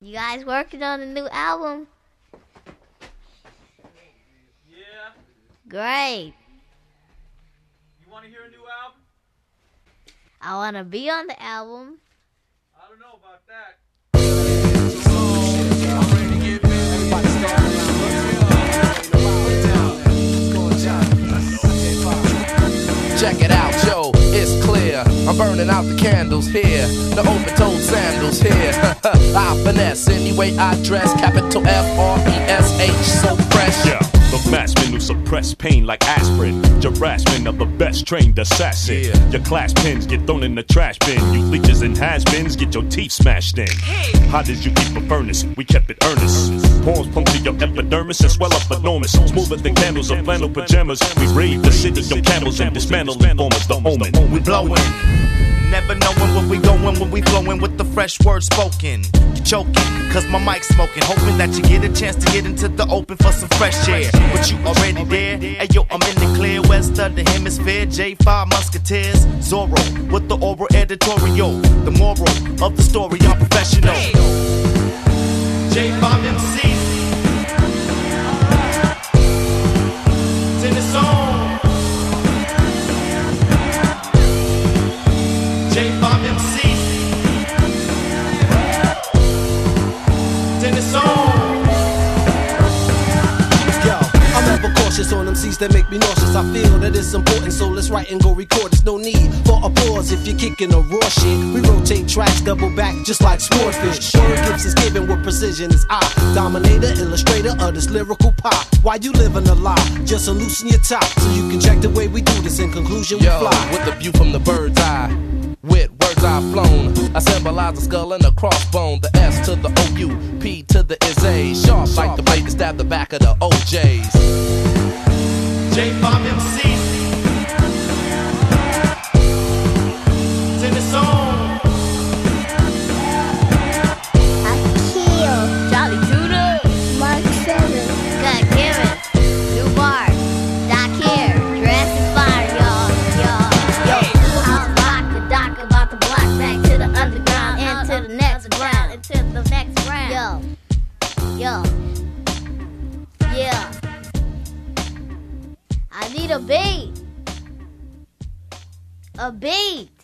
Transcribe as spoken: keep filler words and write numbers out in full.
You guys working on a new album? Yeah. Great. You want to hear a new album? I want to be on the album. I don't know about that. Check it out, yo, it's clear. I'm burning out the candles here. The open-toed sandals here. I finesse any way I dress. Capital F R E S H, so fresh. Yeah, the maskman who suppress pain like aspirin. Harassment of the best trained assassin. Yeah. Your class pins get thrown in the trash bin. You leeches and has-beens get your teeth smashed in. Hot as you keep a furnace, we kept it earnest. Pawns puncture your epidermis and swell up enormous. Smoother than candles of flannel pajamas. We raid the city of camels and dismantle informers, the omen. We blowin', never knowing where we going when we flowin' with the fresh word spoken. You choking, cause my mic's smoking. Hoping that you get a chance to get into the open for some fresh air. But you already there, hey yo, I'm in the clear. West of the hemisphere, J five Musketeers. Zorro, with the oral editorial. The moral of the story, I'm professional. J five M C. It's in the song. J five M C. It's in the song. Yo, I'm ever cautious on M Cs that make me nauseous. I feel that it's important, so let's write and go record. There's no need for applause if you're kicking a raw shit. We rotate tracks, double back, just like swordfish. Word gives is given with precision as I. Dominator, illustrator of this lyrical pop. Why you living a lie? Just to loosen your top, so you can check the way we do this. In conclusion, we Yo, fly. with the view from the bird's eye. With words I've flown, I symbolize a skull and a crossbone. The S to the O U, P to the is A. Sharp like the blade to stab the back of the O Js. J five M C. It's in the song. Akil, Jolly Judah, Mark seven. Cut Karen, New Bar, Doc here, Jurassic Fire, y'all, y'all, yo. I'm rock the doc about the block back to the underground, into the next round, into the next round. Yo, yo, yeah. I need a beat, a beat.